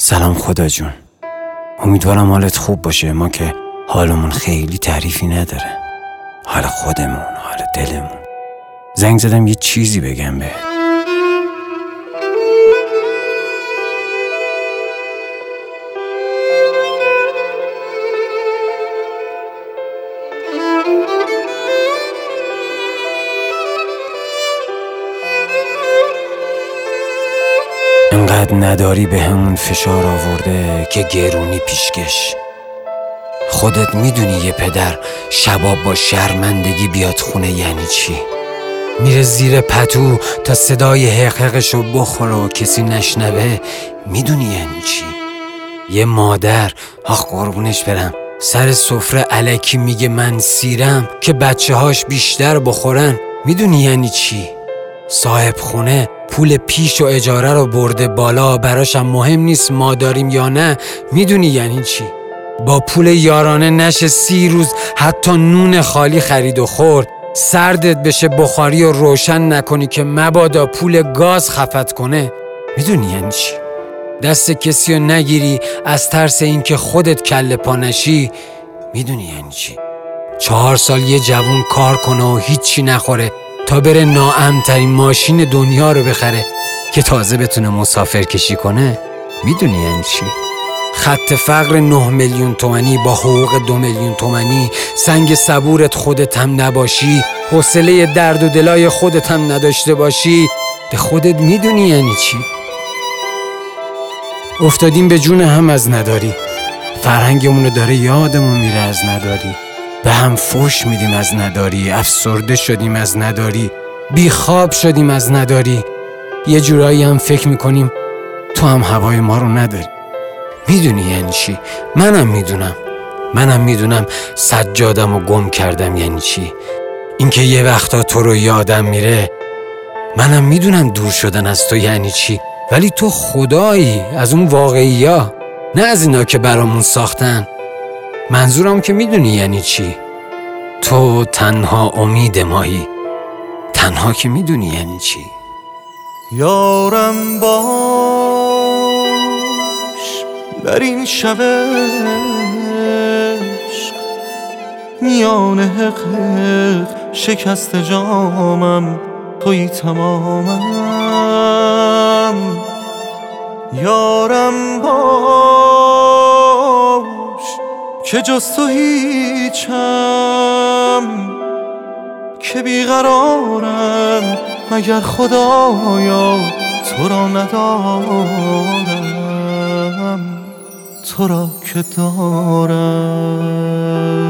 سلام خدا جون. امیدوارم حالت خوب باشه. ما که حالمون خیلی تعریفی نداره، حال خودمون، حال دلمون. زنگ زدم یه چیزی بگم بهت. انقدر نداری به همون فشار آورده که گرونی پیشکش. خودت میدونی یه پدر شباب با شرمندگی بیاد خونه یعنی چی؟ میره زیر پتو تا صدای حقحقشو بخوره و کسی نشنوه. میدونی یعنی چی؟ یه مادر، آخ قربونش برم، سر سفره الکی میگه من سیرم که بچه هاش بیشتر بخورن. میدونی یعنی چی؟ صاحب خونه پول پیش و اجاره رو برده بالا، براشم مهم نیست ما داریم یا نه. میدونی یعنی چی؟ با پول یارانه نشه 30 روز حتی نون خالی خرید و خورد. سردت بشه بخاری و روشن نکنی که مبادا پول گاز خفت کنه. میدونی یعنی چی؟ دست کسی رو نگیری از ترس اینکه خودت کله پا نشی. میدونی یعنی چی؟ 4 سال یه جوون کار کنه و هیچی نخوره تا بره ناامن‌ترین ماشین دنیا رو بخره که تازه بتونه مسافر کشی کنه. میدونی یعنی چی؟ خط فقر 9 میلیون تومانی با حقوق 2 میلیون تومانی، سنگ صبورت خودت هم نباشی، حوصله درد و دلای خودت هم نداشته باشی. به خودت میدونی یعنی چی؟ افتادیم به جون هم از نداری. فرهنگمونو داره یادمون میره از نداری. به هم فوش میدیم از نداری. افسرده شدیم از نداری. بیخواب شدیم از نداری. یه جورایی هم فکر میکنیم تو هم هوای ما رو نداری. میدونی یعنی چی؟ منم میدونم سجادم و گم کردم یعنی چی. اینکه یه وقتا تو رو یادم میره. منم میدونم دور شدن از تو یعنی چی، ولی تو خدایی از اون واقعی ها، نه از اینا که برامون ساختن. منظورم که میدونی یعنی چی. تو تنها امید مایی، تنها که میدونی یعنی چی. یارم باش در این شب عشق، میان حق شکست جامم تویی تمامم. یارم باش که جز تو هیچم، که بیقرارم مگر خدایا تو را ندارم، تو را که دارم.